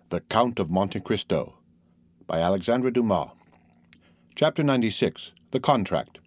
The Count of Monte Cristo by Alexandre Dumas. Chapter 96. The Contract.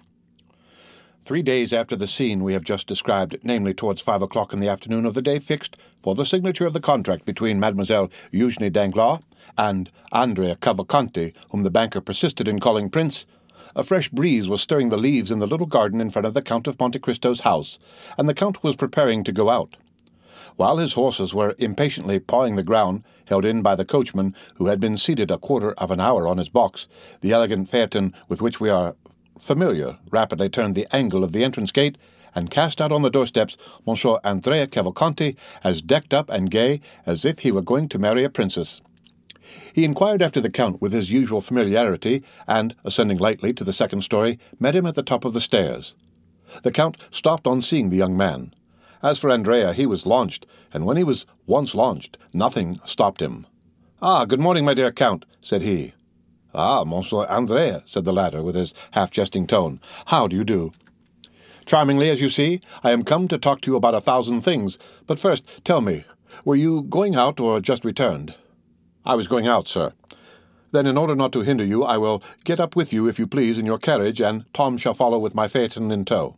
3 days after the scene we have just described, namely towards 5 o'clock in the afternoon of the day fixed for the signature of the contract between Mademoiselle Eugénie Danglars and Andrea Cavalcanti, whom the banker persisted in calling Prince, a fresh breeze was stirring the leaves in the little garden in front of the Count of Monte Cristo's house, and the Count was preparing to go out. While his horses were impatiently pawing the ground, held in by the coachman, who had been seated a quarter of an hour on his box, the elegant phaeton with which we are familiar rapidly turned the angle of the entrance gate, and cast out on the doorsteps Monsieur Andrea Cavalcanti, as decked up and gay as if he were going to marry a princess. He inquired after the Count with his usual familiarity, and, ascending lightly to the second story, met him at the top of the stairs. The Count stopped on seeing the young man. As for Andrea, he was launched, and when he was once launched, nothing stopped him. "Ah, good morning, my dear Count," said he. "Ah, Monsieur Andrea," said the latter, with his half-jesting tone. "How do you do?" "Charmingly, as you see. I am come to talk to you about 1,000 things. But first, tell me, were you going out or just returned?" "I was going out, sir." "Then, in order not to hinder you, I will get up with you, if you please, in your carriage, and Tom shall follow with my phaeton in tow."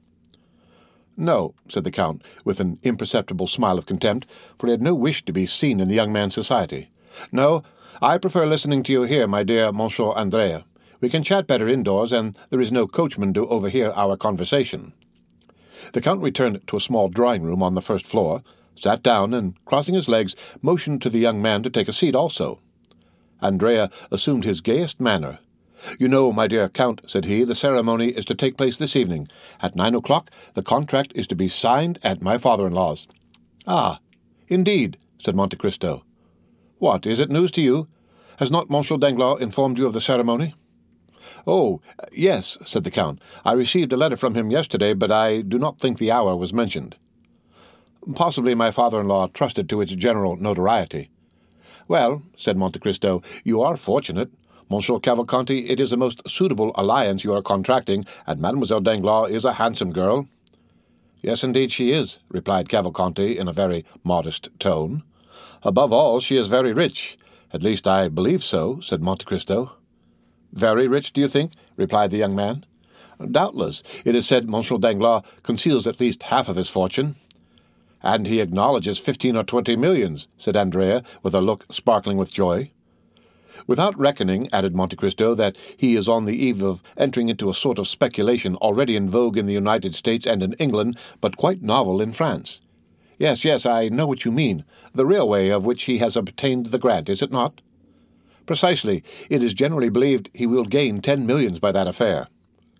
"No," said the Count, with an imperceptible smile of contempt, for he had no wish to be seen in the young man's society. "No, I prefer listening to you here, my dear Monsieur Andrea. We can chat better indoors, and there is no coachman to overhear our conversation." The Count returned to a small drawing-room on the first floor, sat down, and, crossing his legs, motioned to the young man to take a seat also. Andrea assumed his gayest manner. "You know, my dear Count," said he, "the ceremony is to take place this evening. At 9 o'clock the contract is to be signed at my father-in-law's." "Ah, indeed," said Monte Cristo. "What, is it news to you? Has not Monsieur Danglars informed you of the ceremony?" "Oh, yes," said the Count. "I received a letter from him yesterday, but I do not think the hour was mentioned." "Possibly my father-in-law trusted to its general notoriety." "Well," said Monte Cristo, "you are fortunate. Monsieur Cavalcanti, it is a most suitable alliance you are contracting, and Mademoiselle Danglars is a handsome girl." "Yes, indeed she is," replied Cavalcanti in a very modest tone. "Above all, she is very rich. At least I believe so," said Monte Cristo. "Very rich, do you think?" replied the young man. "Doubtless. It is said Monsieur Danglars conceals at least half of his fortune." "And he acknowledges 15 or 20 millions," said Andrea, with a look sparkling with joy. "Without reckoning," added Monte Cristo, "that he is on the eve of entering into a sort of speculation already in vogue in the United States and in England, but quite novel in France. Yes, I know what you mean. The railway of which he has obtained the grant, is it not?" "Precisely. It is generally believed he will gain 10 millions by that affair."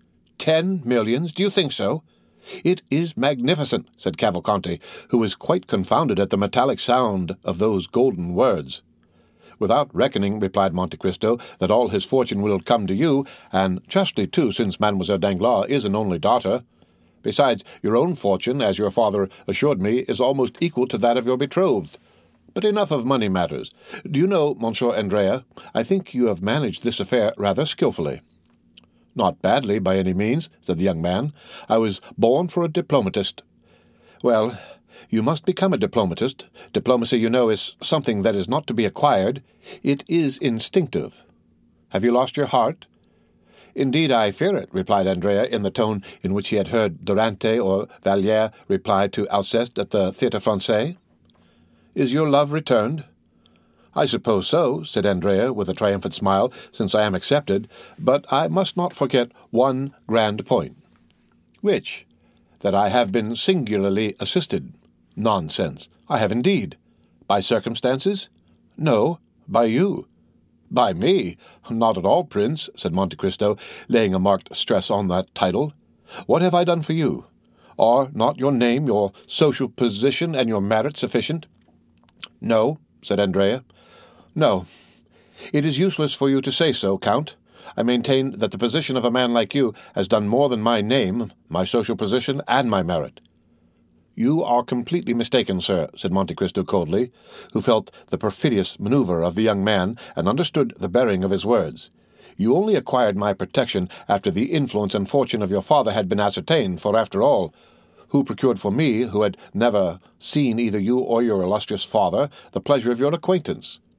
10 millions? Do you think so?" "It is magnificent," said Cavalcanti, who was quite confounded at the metallic sound of those golden words. "Without reckoning," replied Monte Cristo, "that all his fortune will come to you, and justly too, since Mademoiselle Danglars is an only daughter. Besides, your own fortune, as your father assured me, is almost equal to that of your betrothed. But enough of money matters. Do you know, Monsieur Andrea, I think you have managed this affair rather skilfully." "Not badly, by any means," said the young man. "I was born for a diplomatist." "Well, you must become a diplomatist. Diplomacy, you know, is something that is not to be acquired. It is instinctive. Have you lost your heart?" "Indeed, I fear it," replied Andrea, in the tone in which he had heard Durante or Valliere reply to Alceste at the Théâtre Français. "Is your love returned?" "I suppose so," said Andrea, with a triumphant smile, "since I am accepted. But I must not forget one grand point." "Which?" "That I have been singularly assisted." "Nonsense." "I have indeed." "By circumstances?" "No, by you." "By me? Not at all, Prince," said Monte Cristo, laying a marked stress on that title. "What have I done for you? Are not your name, your social position, and your merit sufficient?" "No," said Andrea. "No. It is useless for you to say so, Count. I maintain that the position of a man like you has done more than my name, my social position, and my merit." "You are completely mistaken, sir," said Monte Cristo coldly, who felt the perfidious maneuver of the young man and understood the bearing of his words. "You only acquired my protection after the influence and fortune of your father had been ascertained, for, after all, who procured for me, who had never seen either you or your illustrious father, the pleasure of your acquaintance?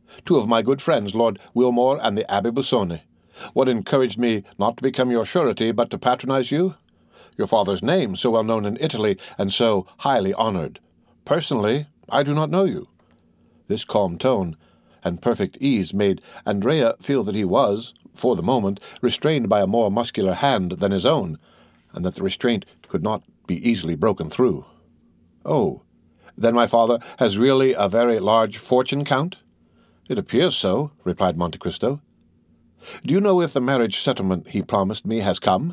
Two of my good friends, Lord Wilmore and the Abbé Busoni. What encouraged me not to become your surety, but to patronize you? Your father's name, so well known in Italy and so highly honored. Personally, I do not know you." This calm tone and perfect ease made Andrea feel that he was, for the moment, restrained by a more muscular hand than his own, and that the restraint could not be easily broken through. "Oh, then my father has really a very large fortune, Count?" "It appears so," replied Monte Cristo. "Do you know if the marriage settlement he promised me has come?"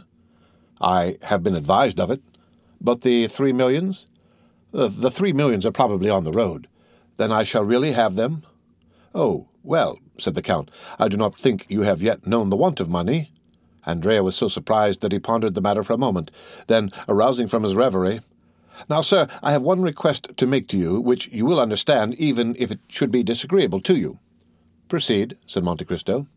"I have been advised of it." "But the 3 millions?" The 3 millions are probably on the road." "Then I shall really have them?" "Oh, well," said the Count, "I do not think you have yet known the want of money." Andrea was so surprised that he pondered the matter for a moment. Then, arousing from his reverie, "Now, sir, I have one request to make to you, which you will understand, even if it should be disagreeable to you." "Proceed," said Monte Cristo.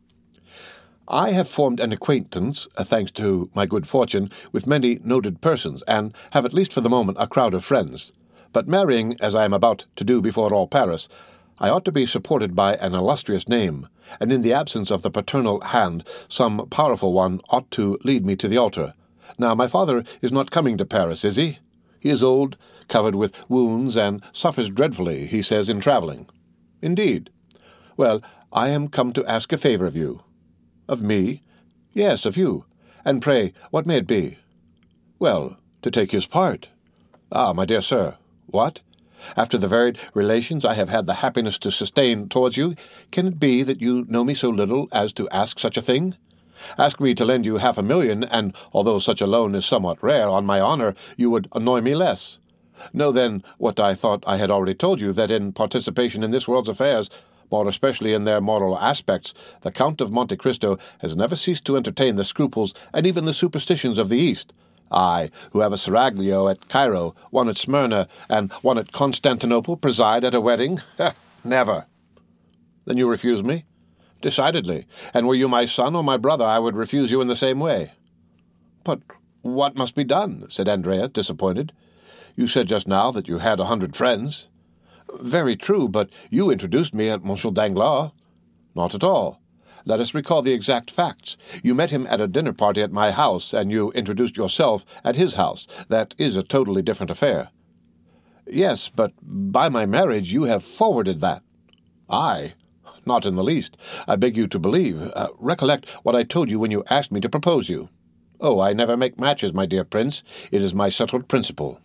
"I have formed an acquaintance, thanks to my good fortune, with many noted persons, and have at least for the moment a crowd of friends. But marrying, as I am about to do before all Paris, I ought to be supported by an illustrious name, and in the absence of the paternal hand, some powerful one ought to lead me to the altar. Now, my father is not coming to Paris, is he? He is old, covered with wounds, and suffers dreadfully, he says, in travelling." "Indeed. Well, I am come to ask a favour of you." "Of me?" "Yes, of you. And pray, what may it be?" "Well, to take his part." "Ah, my dear sir, what? After the varied relations I have had the happiness to sustain towards you, can it be that you know me so little as to ask such a thing? Ask me to lend you 500,000, and although such a loan is somewhat rare, on my honour, you would annoy me less. Know, then, what I thought I had already told you, that in participation in this world's affairs, more especially in their moral aspects, the Count of Monte Cristo has never ceased to entertain the scruples and even the superstitions of the East. I, who have a seraglio at Cairo, one at Smyrna, and one at Constantinople, preside at a wedding? Never." "Then you refuse me?" "Decidedly. And were you my son or my brother, I would refuse you in the same way." "But what must be done?" said Andrea, disappointed. "You said just now that you had 100 friends." "Very true, but you introduced me at Monsieur Danglars." "Not at all. Let us recall the exact facts. You met him at a dinner party at my house, and you introduced yourself at his house. That is a totally different affair." "Yes, but by my marriage you have forwarded that." "I? Not in the least. I beg you to believe. Recollect what I told you when you asked me to propose you." "Oh, I never make matches, my dear prince. It is my settled principle."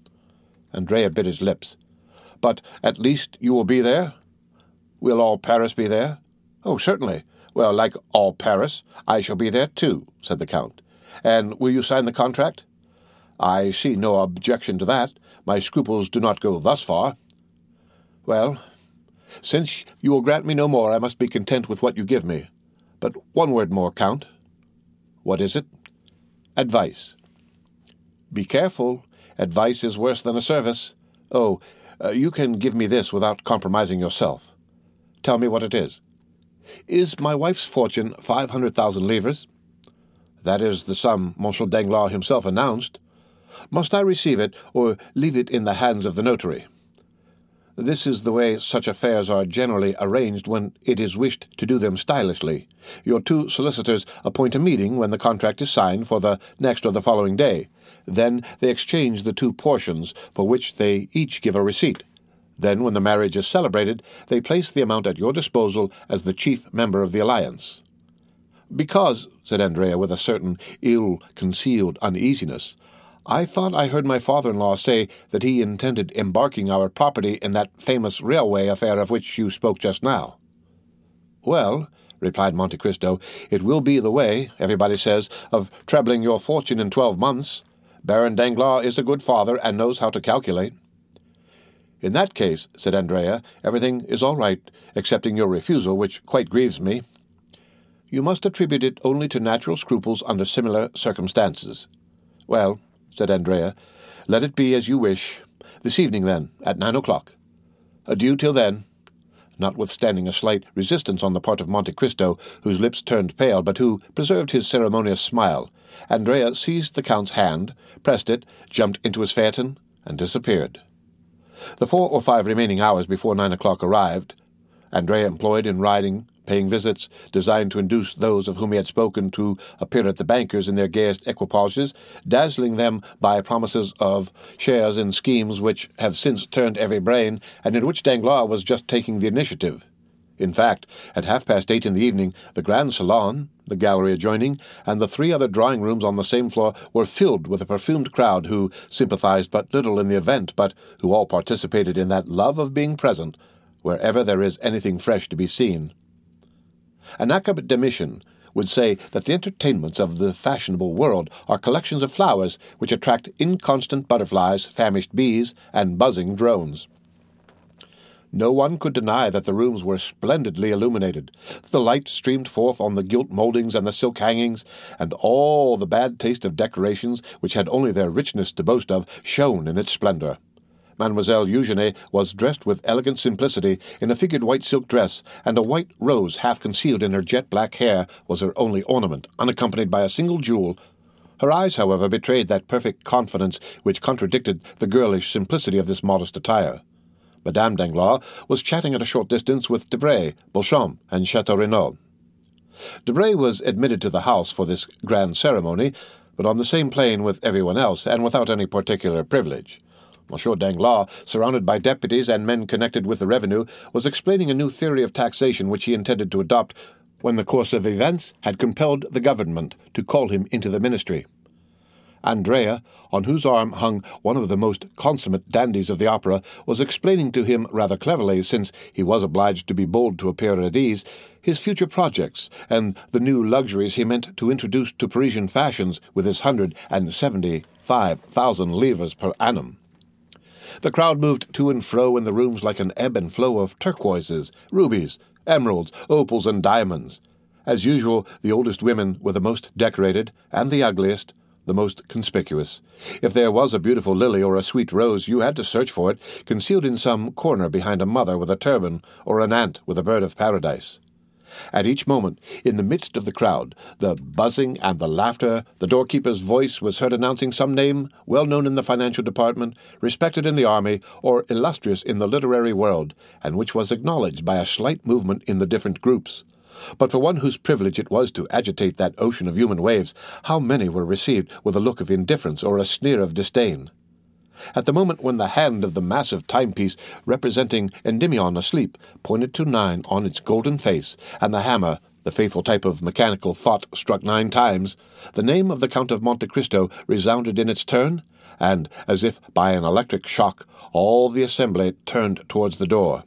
Andrea bit his lips. "But at least you will be there?" "Will all Paris be there?" "Oh, certainly." "Well, like all Paris, I shall be there too," said the Count. "And will you sign the contract?" "I see no objection to that. My scruples do not go thus far." "Well, since you will grant me no more, I must be content with what you give me. But one word more, Count." "What is it?" "Advice." "Be careful. Advice is worse than a service. Oh, you can give me this without compromising yourself." "Tell me what it is." "Is my wife's fortune 500,000 livres?" "That is the sum Monsieur Danglars himself announced." "Must I receive it, or leave it in the hands of the notary?" "This is the way such affairs are generally arranged when it is wished to do them stylishly. Your two solicitors appoint a meeting when the contract is signed for the next or the following day. Then they exchange the two portions, for which they each give a receipt. Then, when the marriage is celebrated, they place the amount at your disposal as the chief member of the alliance." "Because," said Andrea with a certain ill-concealed uneasiness, "I thought I heard my father-in-law say that he intended embarking our property in that famous railway affair of which you spoke just now." "Well," replied Monte Cristo, "it will be the way, everybody says, of trebling your fortune in 12 months. Baron Danglars is a good father and knows how to calculate." "In that case," said Andrea, "everything is all right, excepting your refusal, which quite grieves me." "You must attribute it only to natural scruples under similar circumstances." "Well," said Andrea, "let it be as you wish. This evening, then, at 9 o'clock. Adieu till then." Notwithstanding a slight resistance on the part of Monte Cristo, whose lips turned pale, but who preserved his ceremonious smile, Andrea seized the Count's hand, pressed it, jumped into his phaeton, and disappeared. The 4 or 5 remaining hours before 9 o'clock arrived. Andrea employed in riding, paying visits, designed to induce those of whom he had spoken to appear at the bankers in their gayest equipages, dazzling them by promises of shares in schemes which have since turned every brain, and in which Danglars was just taking the initiative. In fact, at 8:30 in the evening, the grand salon, the gallery adjoining, and the 3 other drawing-rooms on the same floor were filled with a perfumed crowd who sympathized but little in the event, but who all participated in that love of being present wherever there is anything fresh to be seen. An academician would say that the entertainments of the fashionable world are collections of flowers which attract inconstant butterflies, famished bees, and buzzing drones. No one could deny that the rooms were splendidly illuminated. The light streamed forth on the gilt mouldings and the silk hangings, and all the bad taste of decorations, which had only their richness to boast of, shone in its splendor. Mademoiselle Eugenie was dressed with elegant simplicity in a figured white silk dress, and a white rose half concealed in her jet-black hair was her only ornament, unaccompanied by a single jewel. Her eyes, however, betrayed that perfect confidence which contradicted the girlish simplicity of this modest attire. Madame Danglars was chatting at a short distance with Debray, Beauchamp, and Château Renaud. Debray was admitted to the house for this grand ceremony, but on the same plane with everyone else, and without any particular privilege. Monsieur Danglars, surrounded by deputies and men connected with the revenue, was explaining a new theory of taxation which he intended to adopt when the course of events had compelled the government to call him into the ministry. Andrea, on whose arm hung one of the most consummate dandies of the opera, was explaining to him rather cleverly, since he was obliged to be bold to appear at ease, his future projects and the new luxuries he meant to introduce to Parisian fashions with his 175,000 livres per annum. The crowd moved to and fro in the rooms like an ebb and flow of turquoises, rubies, emeralds, opals, and diamonds. As usual, the oldest women were the most decorated, and the ugliest, the most conspicuous. If there was a beautiful lily or a sweet rose, you had to search for it, concealed in some corner behind a mother with a turban, or an ant with a bird of paradise. At each moment, in the midst of the crowd, the buzzing and the laughter, the doorkeeper's voice was heard announcing some name well known in the financial department, respected in the army, or illustrious in the literary world, and which was acknowledged by a slight movement in the different groups. But for one whose privilege it was to agitate that ocean of human waves, how many were received with a look of indifference or a sneer of disdain? At the moment when the hand of the massive timepiece representing Endymion asleep pointed to 9 on its golden face, and the hammer, the faithful type of mechanical thought, struck 9 times, the name of the Count of Monte Cristo resounded in its turn, and, as if by an electric shock, all the assembly turned towards the door.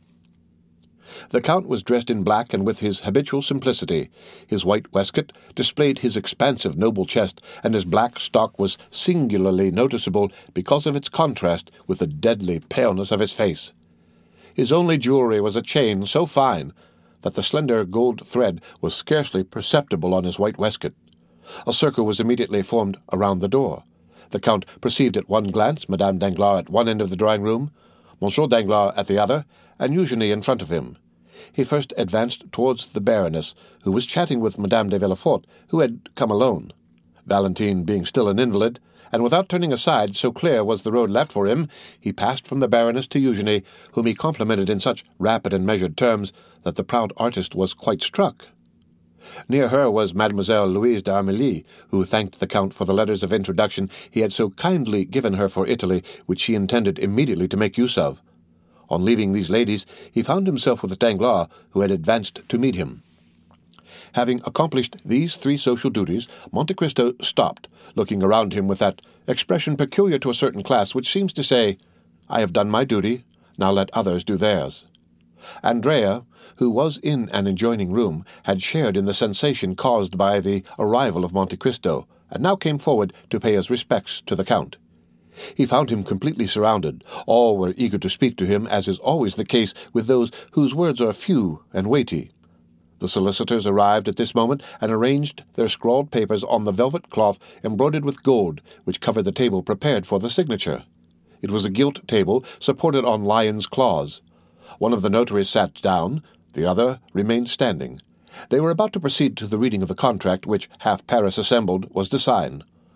The Count was dressed in black and with his habitual simplicity. His white waistcoat displayed his expansive noble chest, and his black stock was singularly noticeable because of its contrast with the deadly paleness of his face. His only jewelry was a chain so fine that the slender gold thread was scarcely perceptible on his white waistcoat. A circle was immediately formed around the door. The Count perceived at one glance Madame Danglars at one end of the drawing-room, Monsieur Danglars at the other, and Eugenie in front of him. He first advanced towards the Baroness, who was chatting with Madame de Villefort, who had come alone. Valentine being still an invalid, and without turning aside, so clear was the road left for him, he passed from the Baroness to Eugenie, whom he complimented in such rapid and measured terms that the proud artist was quite struck. Near her was Mademoiselle Louise d'Armilly, who thanked the Count for the letters of introduction he had so kindly given her for Italy, which she intended immediately to make use of. On leaving these ladies, he found himself with Danglars, who had advanced to meet him. Having accomplished these 3 social duties, Monte Cristo stopped, looking around him with that expression peculiar to a certain class, which seems to say, "I have done my duty, now let others do theirs." Andrea, who was in an adjoining room, had shared in the sensation caused by the arrival of Monte Cristo, and now came forward to pay his respects to the Count. He found him completely surrounded. All were eager to speak to him, as is always the case with those whose words are few and weighty. The solicitors arrived at this moment and arranged their scrawled papers on the velvet cloth embroidered with gold, which covered the table prepared for the signature. It was a gilt table supported on lion's claws. One of the notaries sat down, the other remained standing. They were about to proceed to the reading of the contract which half Paris assembled was to sign.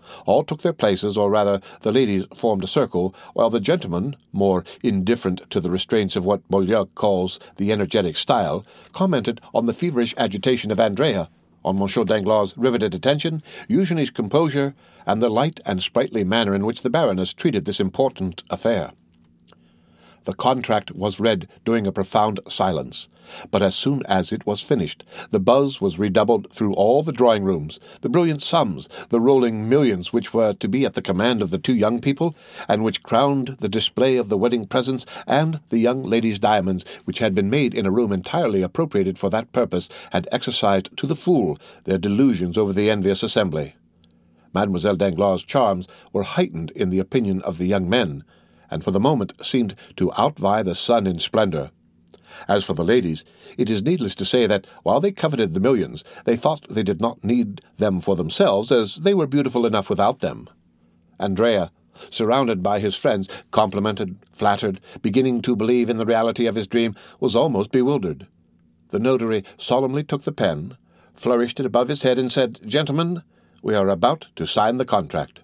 All took their places, or rather, the ladies formed a circle, while the gentlemen, more indifferent to the restraints of what Bolyai calls the energetic style, commented on the feverish agitation of Andrea, on Monsieur Danglars' riveted attention, Eugenie's composure, and the light and sprightly manner in which the Baroness treated this important affair. The contract was read during a profound silence, but as soon as it was finished, the buzz was redoubled through all the drawing-rooms, the brilliant sums, the rolling millions which were to be at the command of the two young people, and which crowned the display of the wedding presents and the young lady's diamonds, which had been made in a room entirely appropriated for that purpose, had exercised to the full their delusions over the envious assembly. Mademoiselle Danglars' charms were heightened in the opinion of the young men, and for the moment seemed to outvie the sun in splendor. As for the ladies, it is needless to say that, while they coveted the millions, they thought they did not need them for themselves, as they were beautiful enough without them. Andrea, surrounded by his friends, complimented, flattered, beginning to believe in the reality of his dream, was almost bewildered. The notary solemnly took the pen, flourished it above his head, and said, "Gentlemen, we are about to sign the contract."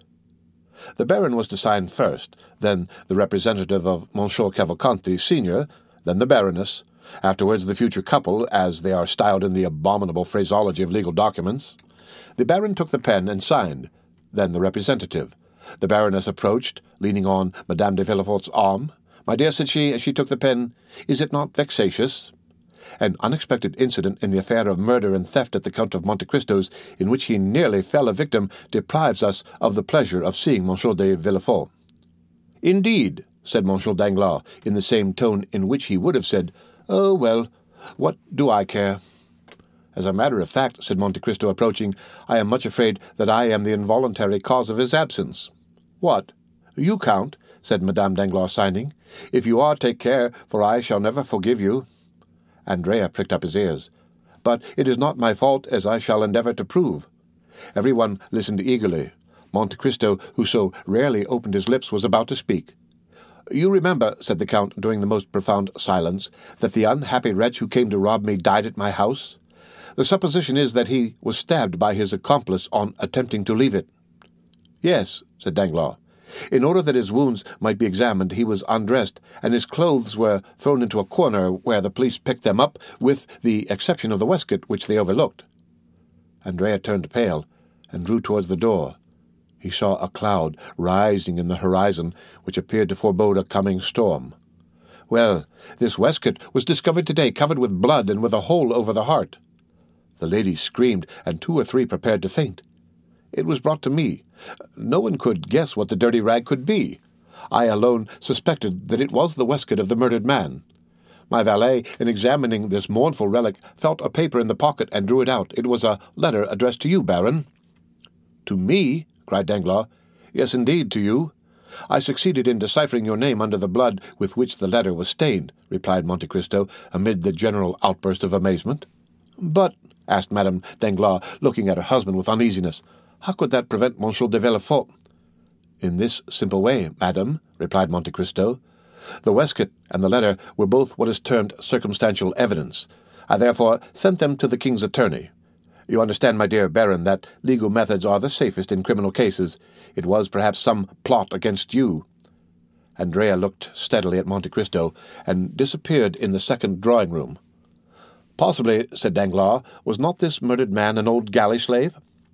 The Baron was to sign first, then the representative of Monsieur Cavalcanti, Senior, then the Baroness, afterwards the future couple, as they are styled in the abominable phraseology of legal documents. The Baron took the pen and signed, then the representative. The Baroness approached, leaning on Madame de Villefort's arm. "My dear," said she, as she took the pen, "is it not vexatious?" An unexpected incident in the affair of murder and theft at the Count of Monte Cristo's, in which he nearly fell a victim, deprives us of the pleasure of seeing Monsieur de Villefort. "Indeed," said Monsieur Danglars, in the same tone in which he would have said, "Oh, well, what do I care?" "As a matter of fact," said Monte Cristo, approaching, "I am much afraid that I am the involuntary cause of his absence." "What? You, Count?" said Madame Danglars, signing. "If you are, take care, for I shall never forgive you." Andrea pricked up his ears. "But it is not my fault, as I shall endeavor to prove." Every one listened eagerly. Monte Cristo, who so rarely opened his lips, was about to speak. "You remember," said the Count, during the most profound silence, "that the unhappy wretch who came to rob me died at my house? The supposition is that he was stabbed by his accomplice on attempting to leave it." "Yes," said Danglars. "In order that his wounds might be examined, he was undressed, and his clothes were thrown into a corner where the police picked them up, with the exception of the waistcoat, which they overlooked." Andrea turned pale and drew towards the door. He saw a cloud rising in the horizon, which appeared to forebode a coming storm. "Well, this waistcoat was discovered today, covered with blood and with a hole over the heart." The ladies screamed, and 2 or 3 prepared to faint. "It was brought to me. No one could guess what the dirty rag could be. I alone suspected that it was the waistcoat of the murdered man. My valet, in examining this mournful relic, felt a paper in the pocket and drew it out. It was a letter addressed to you, Baron." "To me?" cried Danglars. "Yes, indeed, to you. I succeeded in deciphering your name under the blood with which the letter was stained," replied Monte Cristo, amid the general outburst of amazement. "But," asked Madame Danglars, looking at her husband with uneasiness, "how could that prevent Monsieur de Villefort?" "In this simple way, madame," replied Monte Cristo. "The waistcoat and the letter were both what is termed circumstantial evidence. I therefore sent them to the king's attorney. You understand, my dear Baron, that legal methods are the safest in criminal cases. It was perhaps some plot against you." Andrea looked steadily at Monte Cristo and disappeared in the second drawing-room. "Possibly," said Danglars, "was not this murdered man an old galley slave?"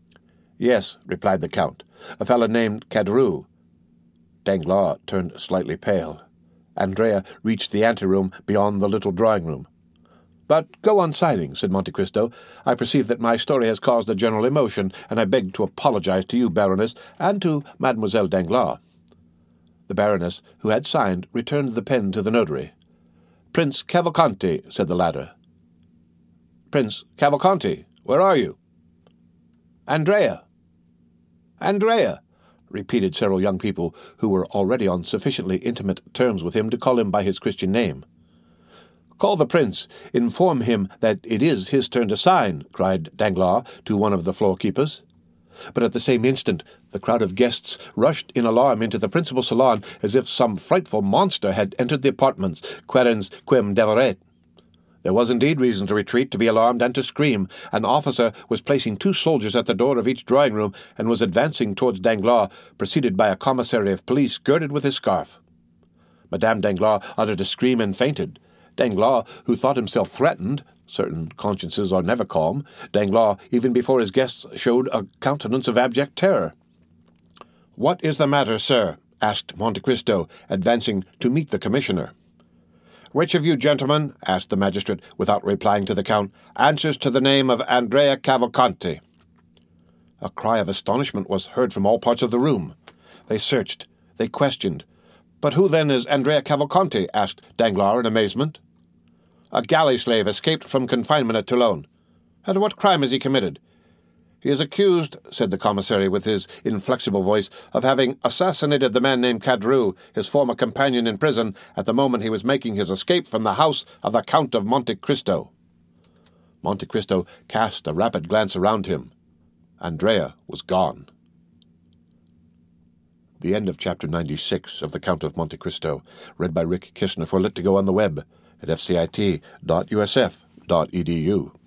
"Yes," replied the Count, "a fellow named Caderousse." Danglars turned slightly pale. Andrea reached the anteroom beyond the little drawing-room. "But go on signing," said Monte Cristo. "I perceive that my story has caused a general emotion, and I beg to apologize to you, Baroness, and to Mademoiselle Danglars." The Baroness, who had signed, returned the pen to the notary. "Prince Cavalcanti," said the latter. "Prince Cavalcanti, where are you?" "Andrea! Andrea!" repeated several young people, who were already on sufficiently intimate terms with him to call him by his Christian name. "Call the prince. Inform him that it is his turn to sign," cried Danglars to one of the floor-keepers. But at the same instant the crowd of guests rushed in alarm into the principal salon, as if some frightful monster had entered the apartments, querens quem devoret. There was indeed reason to retreat, to be alarmed, and to scream. An officer was placing 2 soldiers at the door of each drawing-room, and was advancing towards Danglars, preceded by a commissary of police girded with his scarf. Madame Danglars uttered a scream and fainted. Danglars, who thought himself threatened — certain consciences are never calm — Danglars, even before his guests, showed a countenance of abject terror. "What is the matter, sir?" asked Monte Cristo, advancing to meet the commissioner. "Which of you gentlemen," asked the magistrate, without replying to the count, "answers to the name of Andrea Cavalcanti?" A cry of astonishment was heard from all parts of the room. They searched. They questioned. "But who then is Andrea Cavalcanti?" asked Danglars in amazement. "A galley slave escaped from confinement at Toulon." "And what crime has he committed?" "He is accused," said the commissary with his inflexible voice, "of having assassinated the man named Caderousse, his former companion in prison, at the moment he was making his escape from the house of the Count of Monte Cristo." Monte Cristo cast a rapid glance around him. Andrea was gone. The end of Chapter 96 of The Count of Monte Cristo, read by Rick Kishner for Lit2Go on the web at fcit.usf.edu.